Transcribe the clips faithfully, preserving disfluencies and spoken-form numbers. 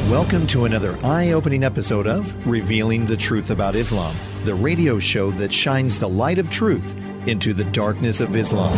Welcome to another eye-opening episode of Revealing the Truth About Islam, the radio show that shines the light of truth into the darkness of Islam.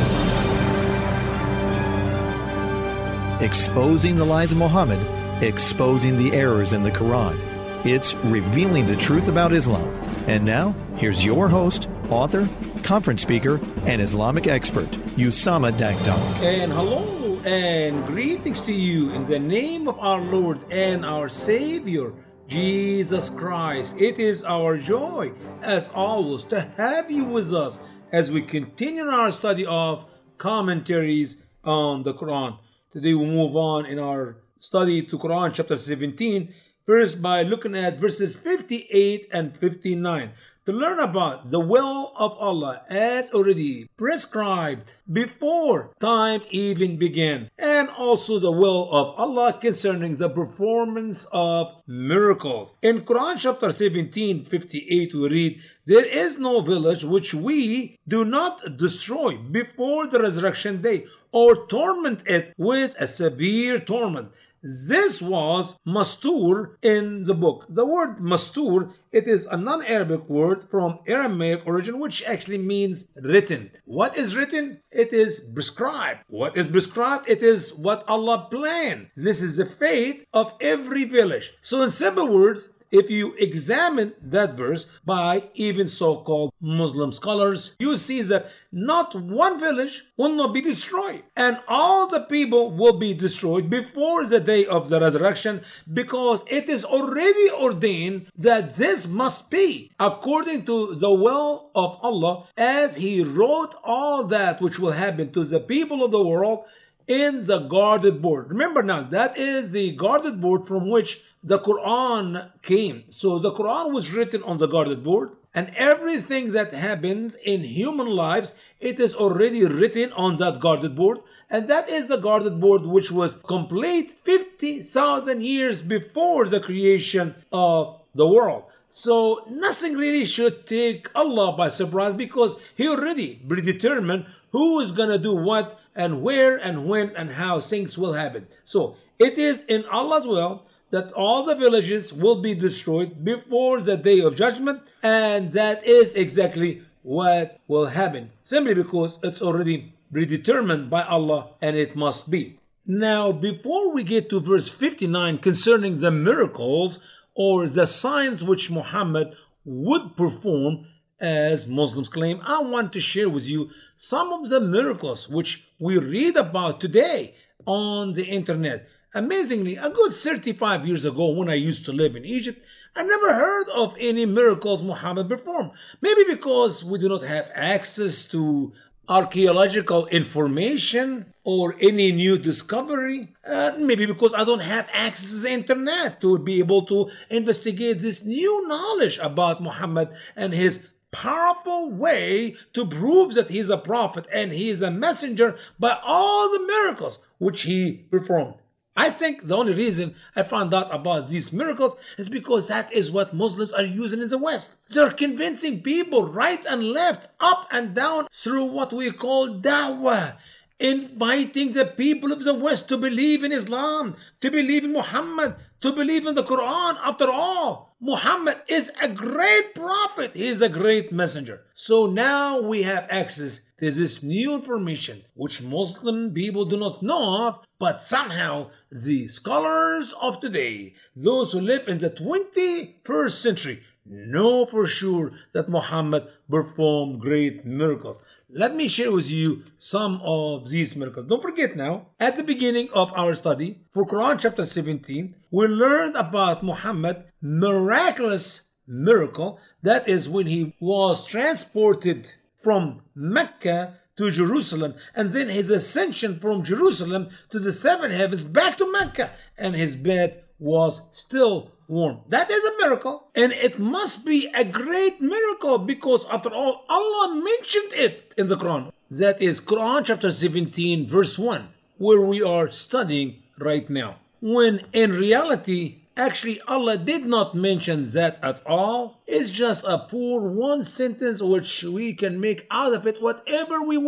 Exposing the lies of Muhammad, exposing the errors in the Quran. It's Revealing the Truth About Islam. And now, here's your host, author, conference speaker, and Islamic expert, Usama Dagdag. And hello and greetings to you in the name of our Lord and our Savior, Jesus Christ. It is our joy, as always, to have you with us as we continue our study of commentaries on the Quran. Today we move on in our study to Quran chapter seventeen, first by looking at verses fifty-eight and fifty-nine. To learn about the will of Allah as already prescribed before time even began, and also the will of Allah concerning the performance of miracles. In Quran chapter seventeen, fifty-eight, we read, "There is no village which we do not destroy before the resurrection day, or torment it with a severe torment." This was mastur in the book. The word mastur, it is a non-Arabic word from Aramaic origin, which actually means written. What is written? It is prescribed. What is prescribed? It is what Allah planned. This is the fate of every village. So in simple words, if you examine that verse by even so-called Muslim scholars, you see that not one village will not be destroyed, and all the people will be destroyed before the day of the resurrection, because it is already ordained that this must be according to the will of Allah, as He wrote all that which will happen to the people of the world in the guarded board. Remember now, that is the guarded board from which the Quran came. So the Quran was written on the guarded board, and everything that happens in human lives, it is already written on that guarded board. And that is the guarded board which was complete fifty thousand years before the creation of the world. So nothing really should take Allah by surprise, because He already predetermined who is going to do what and where and when and how things will happen. So it is in Allah's will that all the villages will be destroyed before the day of judgment, and that is exactly what will happen, simply because it's already predetermined by Allah and it must be. Now, before we get to verse fifty-nine concerning the miracles or the signs which Muhammad would perform, as Muslims claim, I want to share with you some of the miracles which we read about today on the internet. Amazingly, a good thirty-five years ago, when I used to live in Egypt, I never heard of any miracles Muhammad performed. Maybe because we do not have access to archaeological information or any new discovery. Uh, maybe because I don't have access to the internet to be able to investigate this new knowledge about Muhammad and his powerful way to prove that he is a prophet and he is a messenger by all the miracles which he performed. I think the only reason I found out about these miracles is because that is what Muslims are using in the West. They're convincing people right and left, up and down, through what we call da'wah, inviting the people of the West to believe in Islam, to believe in Muhammad, to believe in the Quran. After all, Muhammad is a great prophet. He is a great messenger. So now we have access to this new information which Muslim people do not know of, but somehow the scholars of today, those who live in the twenty-first century, know for sure that Muhammad performed great miracles. Let me share with you some of these miracles. Don't forget now, at the beginning of our study for Quran chapter seventeen, we learned about Muhammad's miraculous miracle. That is when he was transported from Mecca to Jerusalem, and then his ascension from Jerusalem to the seven heavens back to Mecca, and his bed was still warm. That is a miracle, and it must be a great miracle, because after all, Allah mentioned it in the Quran. That is Quran chapter seventeen verse one, where we are studying right now, when in reality actually Allah did not mention that at all. It's just a poor one sentence which we can make out of it whatever we wish.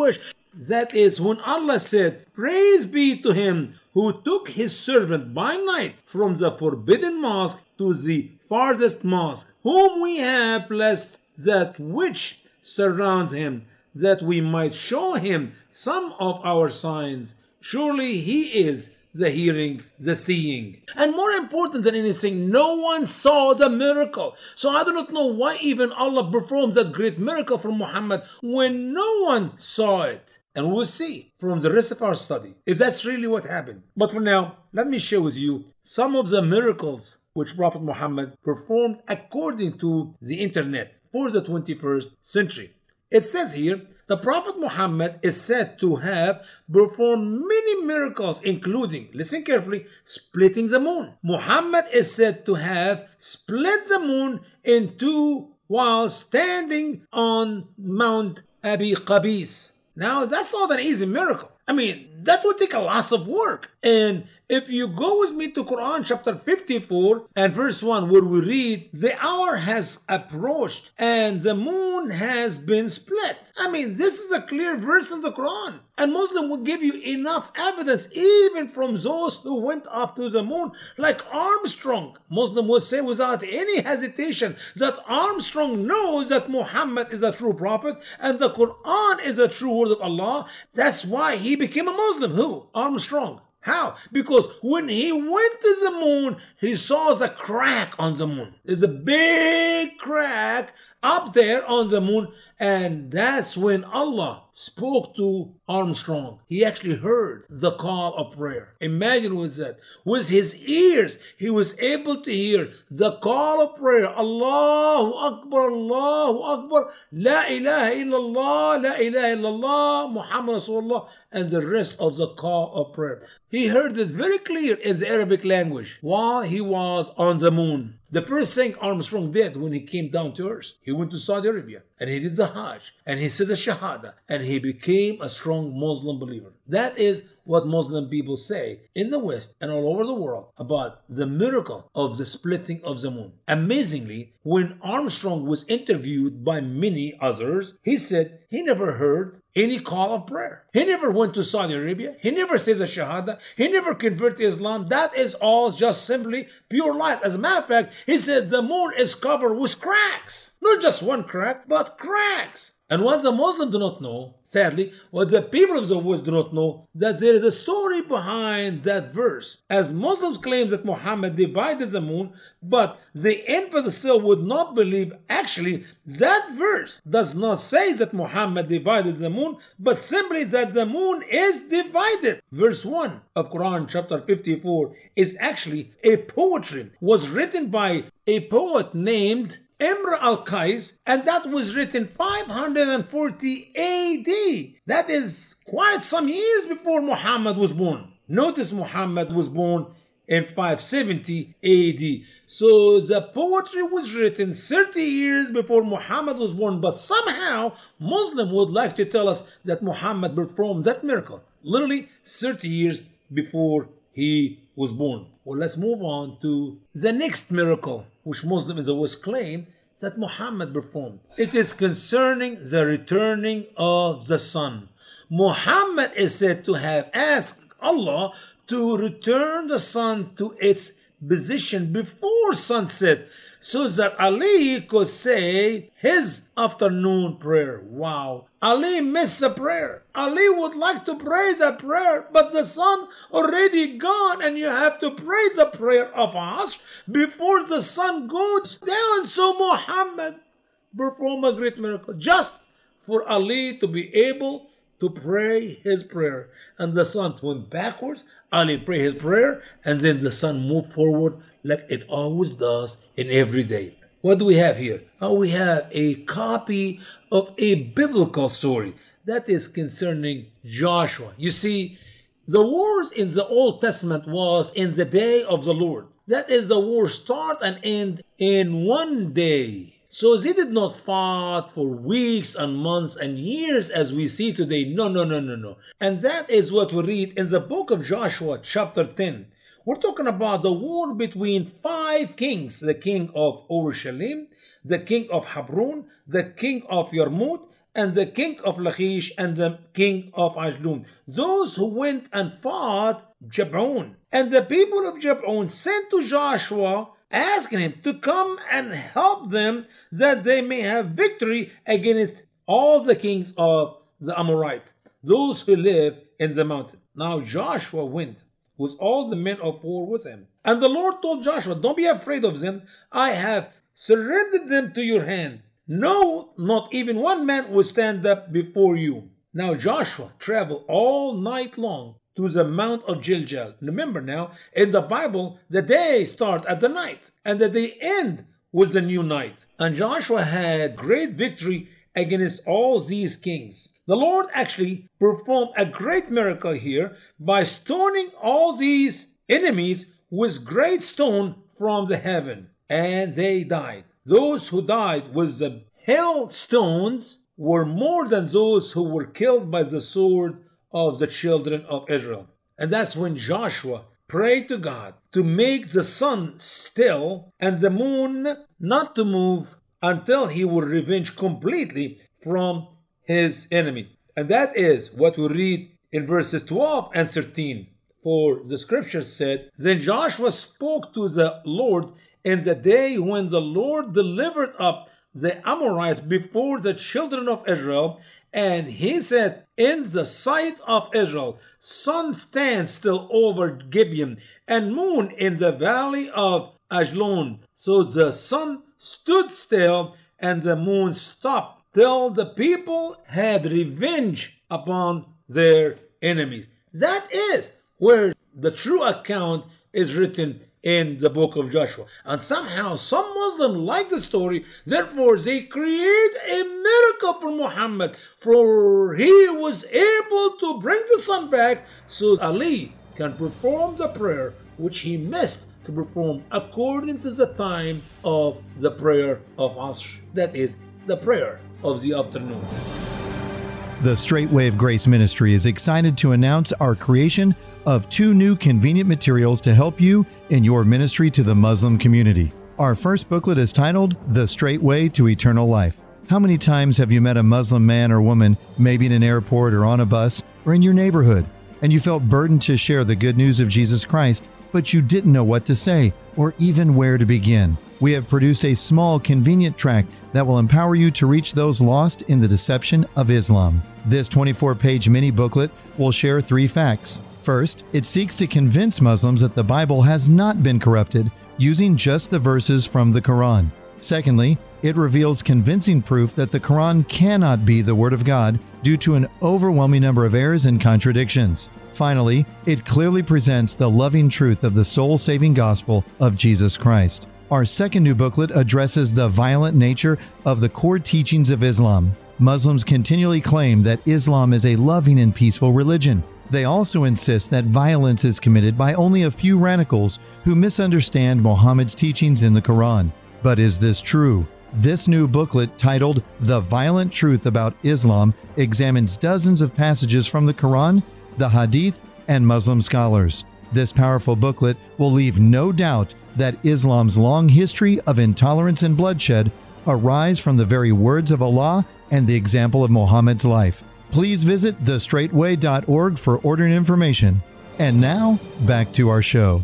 That is when Allah said, "Praise be to him who took his servant by night from the forbidden mosque to the farthest mosque, whom we have blessed that which surrounds him, that we might show him some of our signs. Surely he is the hearing, the seeing." And more important than anything, no one saw the miracle. So I do not know why even Allah performed that great miracle for Muhammad when no one saw it. And we'll see from the rest of our study if that's really what happened. But for now, let me share with you some of the miracles which Prophet Muhammad performed according to the internet for the twenty-first century. It says here, the Prophet Muhammad is said to have performed many miracles, including, listen carefully, splitting the moon. Muhammad is said to have split the moon in two while standing on Mount Abi Qabis. Now, that's not an easy miracle. I mean, that would take a lot of work. And if you go with me to Quran chapter fifty-four and verse one, where we read, "The hour has approached and the moon has been split." I mean, this is a clear verse in the Quran. And Muslim will give you enough evidence, even from those who went up to the moon, like Armstrong. Muslim will say without any hesitation that Armstrong knows that Muhammad is a true prophet and the Quran is a true word of Allah. That's why he became a Muslim. Who? Armstrong. How? Because when he went to the moon, he saw the crack on the moon. There's a big crack up there on the moon, and that's when Allah spoke to Armstrong. He actually heard the call of prayer. Imagine with that. With his ears, he was able to hear the call of prayer. Allahu Akbar, Allahu Akbar, La ilaha illallah, La ilaha illallah, Muhammad Rasulullah, and the rest of the call of prayer. He heard it very clear in the Arabic language while he was on the moon. The first thing Armstrong did when he came down to earth, he went to Saudi Arabia and he did the Hajj and he said the Shahada and he became a strong Muslim believer. That is what Muslim people say in the West and all over the world about the miracle of the splitting of the moon. Amazingly, when Armstrong was interviewed by many others, he said he never heard any call of prayer. He never went to Saudi Arabia. He never says a Shahada. He never converted to Islam. That is all just simply pure life. As a matter of fact, he said the moon is covered with cracks. Not just one crack, but cracks. And what the Muslims do not know, sadly, what the people of the West do not know, that there is a story behind that verse. As Muslims claim that Muhammad divided the moon, but the infidels still would not believe. Actually, that verse does not say that Muhammad divided the moon, but simply that the moon is divided. Verse one of Quran chapter fifty-four is actually a poetry, was written by a poet named Imr al-Qais, and that was written five hundred forty A D. That is quite some years before Muhammad was born. Notice Muhammad was born in five seventy A D. So the poetry was written thirty years before Muhammad was born, but somehow Muslim would like to tell us that Muhammad performed that miracle literally thirty years before he was born. Well, let's move on to the next miracle, which Muslims in the West claim that Muhammad performed. It is concerning the returning of the sun. Muhammad is said to have asked Allah to return the sun to its position before sunset, so that Ali could say his afternoon prayer. Wow. Ali missed a prayer. Ali would like to pray the prayer, but the sun already gone, and you have to pray the prayer of Asr before the sun goes down. So Muhammad performed a great miracle just for Ali to be able to pray his prayer. And the sun went backwards, Ali prayed his prayer, and then the sun moved forward like it always does in every day. What do we have here? Oh, we have a copy of a biblical story that is concerning Joshua. You see, the wars in the Old Testament was in the day of the Lord. That is, the war start and end in one day. So they did not fight for weeks and months and years as we see today. No, no, no, no, no. And that is what we read in the book of Joshua, chapter ten. We're talking about the war between five kings. The king of Urushalim, the king of Hebron, the king of Yarmout, and the king of Lachish, and the king of Ajlum, those who went and fought Jabon. And the people of Jabon sent to Joshua, asking him to come and help them, that they may have victory against all the kings of the Amorites, those who live in the mountain. Now Joshua went with all the men of war with him. And the Lord told Joshua, don't be afraid of them. I have surrendered them to your hand. No, not even one man will stand up before you. Now Joshua traveled all night long to the Mount of Gilgal. Remember now, in the Bible, the day starts at the night, and the day end with the new night. And Joshua had great victory against all these kings. The Lord actually performed a great miracle here by stoning all these enemies with great stone from the heaven, and they died. Those who died with the hailstones were more than those who were killed by the sword of the children of Israel. And that's when Joshua prayed to God to make the sun still and the moon not to move until he would revenge completely from his enemy. And that is what we read in verses twelve and thirteen. For the scripture said, Then Joshua spoke to the Lord in the day when the Lord delivered up the Amorites before the children of Israel. And he said, in the sight of Israel, sun stands still over Gibeon, and moon in the valley of Ajlon. So the sun stood still, and the moon stopped, till the people had revenge upon their enemies. That is where the true account is written in the book of Joshua. And somehow some Muslims like the story, therefore they create a miracle for Muhammad, for he was able to bring the sun back so Ali can perform the prayer which he missed to perform according to the time of the prayer of Asr, that is the prayer of the afternoon. The Straight Way of Grace Ministry is excited to announce our creation of two new convenient materials to help you in your ministry to the Muslim community. Our first booklet is titled The Straight Way to Eternal Life. How many times have you met a Muslim man or woman, maybe in an airport or on a bus or in your neighborhood, and you felt burdened to share the good news of Jesus Christ, but you didn't know what to say or even where to begin? We have produced a small, convenient tract that will empower you to reach those lost in the deception of Islam. This twenty-four page mini booklet will share three facts. First, it seeks to convince Muslims that the Bible has not been corrupted using just the verses from the Quran. Secondly, it reveals convincing proof that the Quran cannot be the Word of God due to an overwhelming number of errors and contradictions. Finally, it clearly presents the loving truth of the soul-saving gospel of Jesus Christ. Our second new booklet addresses the violent nature of the core teachings of Islam. Muslims continually claim that Islam is a loving and peaceful religion. They also insist that violence is committed by only a few radicals who misunderstand Muhammad's teachings in the Quran. But is this true? This new booklet, titled The Violent Truth About Islam, examines dozens of passages from the Quran, the Hadith, and Muslim scholars. This powerful booklet will leave no doubt that Islam's long history of intolerance and bloodshed arise from the very words of Allah and the example of Muhammad's life. Please visit the straight way dot org for ordering information. And now, back to our show.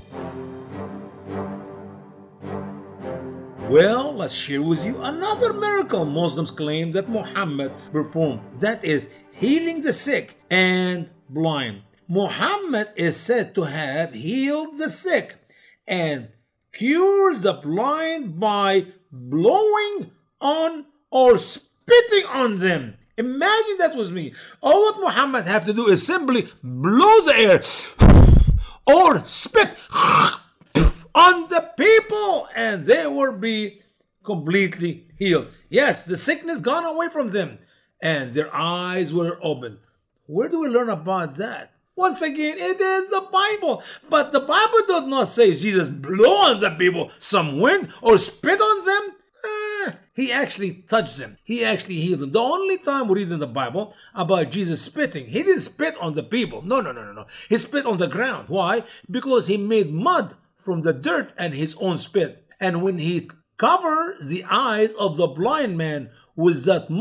Well, let's share with you another miracle Muslims claim that Muhammad performed. That is healing the sick and blind. Muhammad is said to have healed the sick and cured the blind by blowing on or spitting on them. Imagine that with me. All what Muhammad have to do is simply blow the air or spit on the people, and they will be completely healed. Yes, the sickness gone away from them, and their eyes were open. Where do we learn about that? Once again, it is the Bible. But the Bible does not say Jesus blew on the people some wind or spit on them. Eh, he actually touched them. He actually healed them. The only time we read in the Bible about Jesus spitting, he didn't spit on the people. No, no, no, no, no. He spit on the ground. Why? Because he made mud from the dirt and his own spit. And when he covered the eyes of the blind man with that mud,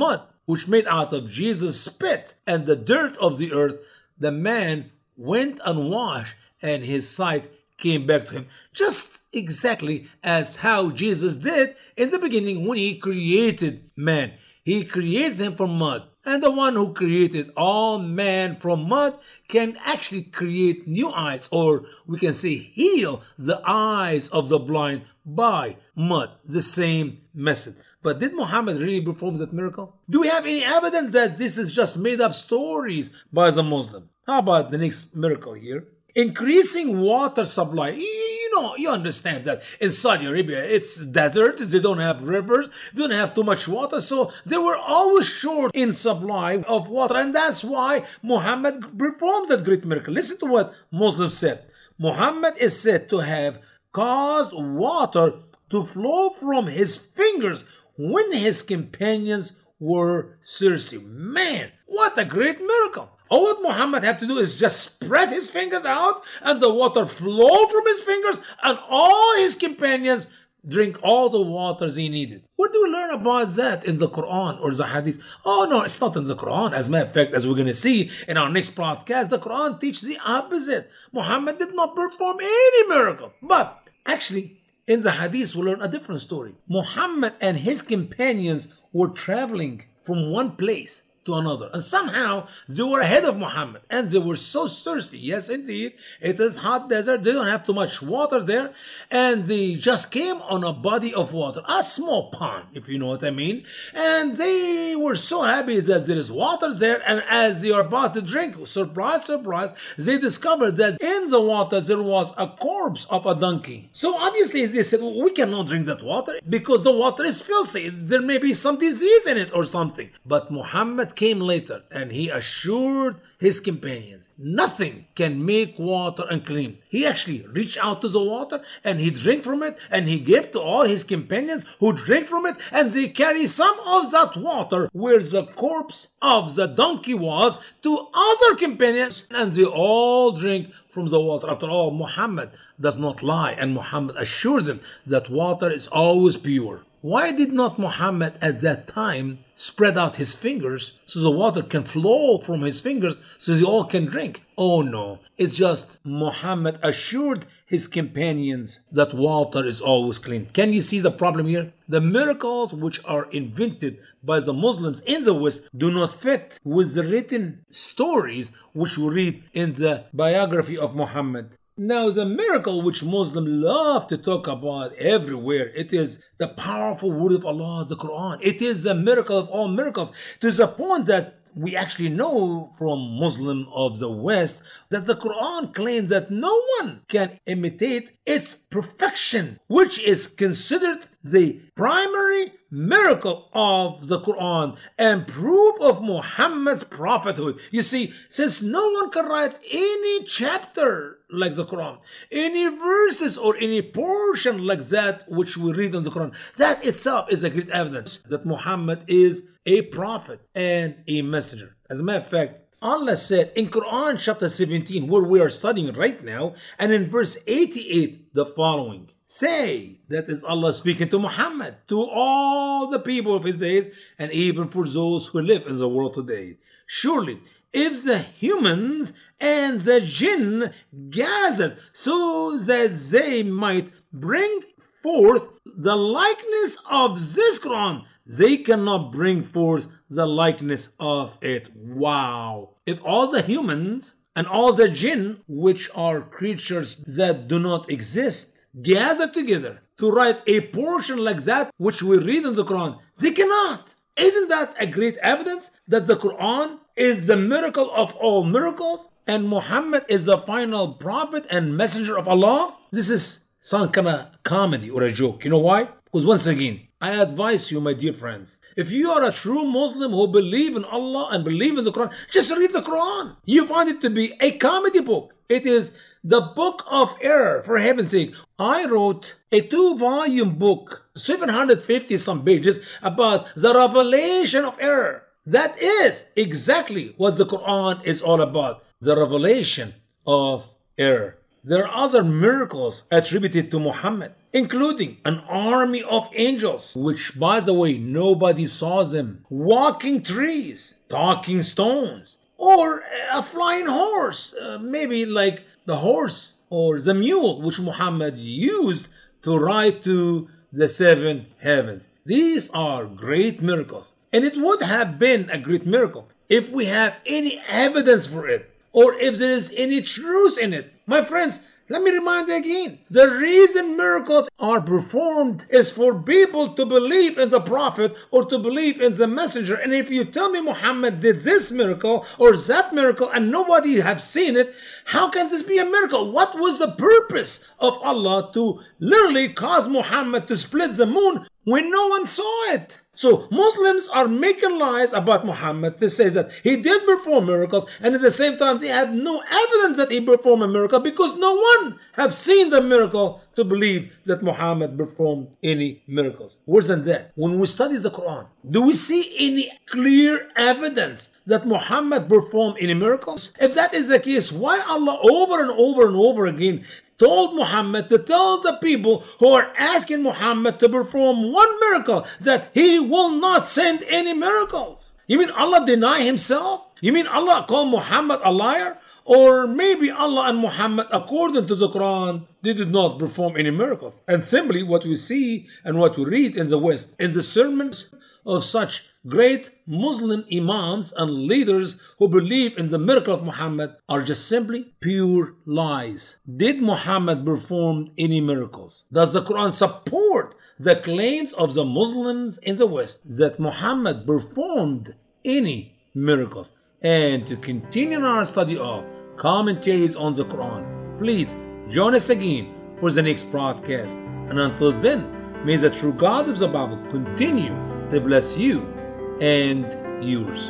which made out of Jesus' spit and the dirt of the earth, the man went and washed, and his sight came back to him. Just exactly as how Jesus did in the beginning when he created man. He created him from mud. And the one who created all man from mud can actually create new eyes, or we can say heal the eyes of the blind by mud. The same method. But did Muhammad really perform that miracle? Do we have any evidence that this is just made up stories by the Muslim? How about the next miracle here? Increasing water supply. You know, you understand that in Saudi Arabia, it's desert. They don't have rivers. They don't have too much water. So they were always short in supply of water. And that's why Muhammad performed that great miracle. Listen to what Muslims said. Muhammad is said to have caused water to flow from his fingers when his companions were thirsty. Man, what a great miracle. All what Muhammad have to do is just spread his fingers out and the water flow from his fingers and all his companions drink all the waters he needed. Where do we learn about that in the Quran or the Hadith? Oh no, it's not in the Quran. As a matter of fact, as we're going to see in our next podcast, the Quran teaches the opposite. Muhammad did not perform any miracle. But actually, in the Hadith, we learn a different story. Muhammad and his companions were traveling from one place to another, and somehow they were ahead of Muhammad, and they were so thirsty. Yes, indeed, it is hot desert. They don't have too much water there, and they just came on a body of water, a small pond, if you know what I mean. And they were so happy that there is water there, and as they are about to drink, surprise, surprise, they discovered that in the water there was a corpse of a donkey. So obviously they said, well, we cannot drink that water because the water is filthy. There may be some disease in it or something. But Muhammad came later and he assured his companions nothing can make water unclean. He actually reached out to the water and he drank from it, and he gave to all his companions who drank from it, and they carry some of that water where the corpse of the donkey was to other companions, and they all drink from the water. After all, Muhammad does not lie, and Muhammad assures them that water is always pure. Why did not Muhammad at that time spread out his fingers so the water can flow from his fingers so they all can drink? Oh no, it's just Muhammad assured his companions that water is always clean. Can you see the problem here? The miracles which are invented by the Muslims in the West do not fit with the written stories which we read in the biography of Muhammad. Now, the miracle which Muslims love to talk about everywhere, it is the powerful word of Allah, the Quran. It is the miracle of all miracles, to the point that we actually know from Muslims of the West that the Quran claims that no one can imitate its perfection, which is considered the primary miracle of the Quran and proof of Muhammad's prophethood. You see, since no one can write any chapter like the Quran, any verses or any portion like that which we read in the Quran, that itself is a great evidence that Muhammad is a prophet and a messenger. As a matter of fact, Allah said in Quran chapter seventeen, where we are studying right now, and in verse eighty-eight, the following. Say, that is Allah speaking to Muhammad, to all the people of his days, and even for those who live in the world today. Surely, if the humans and the jinn gathered so that they might bring forth the likeness of this Quran, they cannot bring forth the likeness of it. Wow. If all the humans and all the jinn, which are creatures that do not exist, gather together to write a portion like that which we read in the Quran, they cannot. Isn't that a great evidence that the Quran is the miracle of all miracles and Muhammad is the final prophet and messenger of Allah? This is some kind of comedy or a joke. You know why? Because once again, I advise you, my dear friends, if you are a true Muslim who believe in Allah and believe in the Quran, just read the Quran. You find it to be a comedy book. It is the book of error, for heaven's sake. I wrote a two-volume book, seven hundred fifty some pages, about the revelation of error. That is exactly what the Quran is all about. The revelation of error. there are other miracles attributed to Muhammad, including an army of angels, which, by the way, nobody saw them, walking trees, talking stones, or a flying horse, uh, maybe like the horse or the mule which Muhammad used to ride to the seven heavens. These are great miracles, and it would have been a great miracle if we have any evidence for it, or if there is any truth in it. My friends, let me remind you again, the reason miracles are performed is for people to believe in the prophet or to believe in the messenger. And if you tell me Muhammad did this miracle or that miracle and nobody have seen it, how can this be a miracle? What was the purpose of Allah to literally cause Muhammad to split the moon when no one saw it? So Muslims are making lies about Muhammad to say that he did perform miracles, and at the same time they have no evidence that he performed a miracle because no one have seen the miracle to believe that Muhammad performed any miracles. Worse than that, when we study the Quran, do we see any clear evidence that Muhammad performed any miracles? If that is the case, why Allah over and over and over again told Muhammad to tell the people who are asking Muhammad to perform one miracle that he will not send any miracles? You mean Allah deny himself? You mean Allah call Muhammad a liar? Or maybe Allah and Muhammad, according to the Quran, they did not perform any miracles. And simply what we see and what we read in the West, in the sermons of such great Muslim imams and leaders who believe in the miracle of Muhammad, are just simply pure lies. Did Muhammad perform any miracles? Does the Quran support the claims of the Muslims in the West that Muhammad performed any miracles? And to continue our study of commentaries on the Quran, please join us again for the next broadcast. And until then, may the true God of the Bible continue to bless you and yours.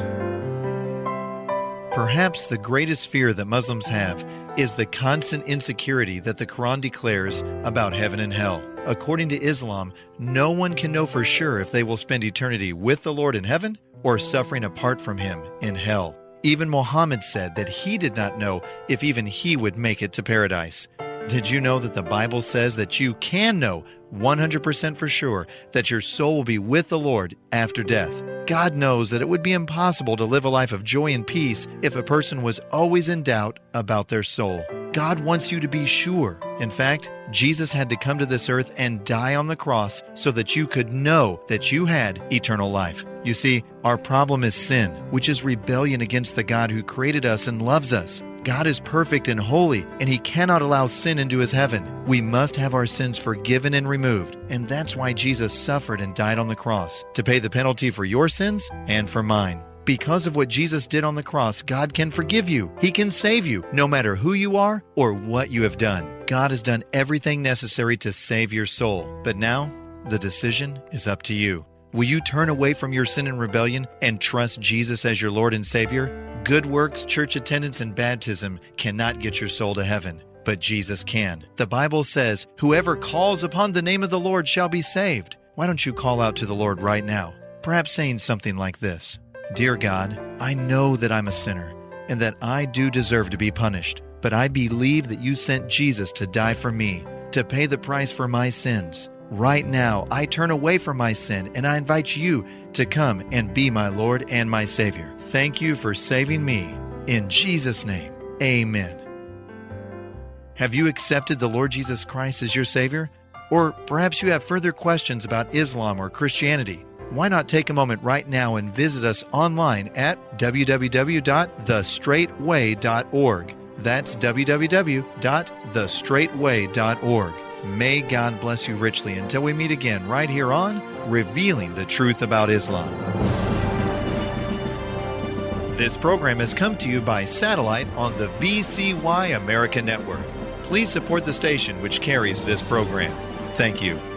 Perhaps the greatest fear that Muslims have is the constant insecurity that the Quran declares about heaven and hell. According to Islam, no one can know for sure if they will spend eternity with the Lord in heaven or suffering apart from Him in hell. Even Muhammad said that he did not know if even he would make it to paradise. Did you know that the Bible says that you can know one hundred percent for sure that your soul will be with the Lord after death? God knows that it would be impossible to live a life of joy and peace if a person was always in doubt about their soul. God wants you to be sure. In fact, Jesus had to come to this earth and die on the cross so that you could know that you had eternal life. You see, our problem is sin, which is rebellion against the God who created us and loves us. God is perfect and holy, and He cannot allow sin into His heaven. We must have our sins forgiven and removed, and that's why Jesus suffered and died on the cross, to pay the penalty for your sins and for mine. Because of what Jesus did on the cross, God can forgive you. He can save you, no matter who you are or what you have done. God has done everything necessary to save your soul. But now, the decision is up to you. Will you turn away from your sin and rebellion and trust Jesus as your Lord and Savior? Good works, church attendance, and baptism cannot get your soul to heaven, but Jesus can. The Bible says, "Whoever calls upon the name of the Lord shall be saved." Why don't you call out to the Lord right now? Perhaps saying something like this: Dear God, I know that I'm a sinner and that I do deserve to be punished, but I believe that you sent Jesus to die for me, to pay the price for my sins. Right now, I turn away from my sin and I invite you to come and be my Lord and my Savior. Thank you for saving me. In Jesus' name, amen. Have you accepted the Lord Jesus Christ as your Savior? Or perhaps you have further questions about Islam or Christianity. Why not take a moment right now and visit us online at w w w dot the straight way dot org. That's w w w dot the straight way dot org. May God bless you richly until we meet again right here on Revealing the Truth About Islam. This program has come to you by satellite on the V C Y America Network. Please support the station which carries this program. Thank you.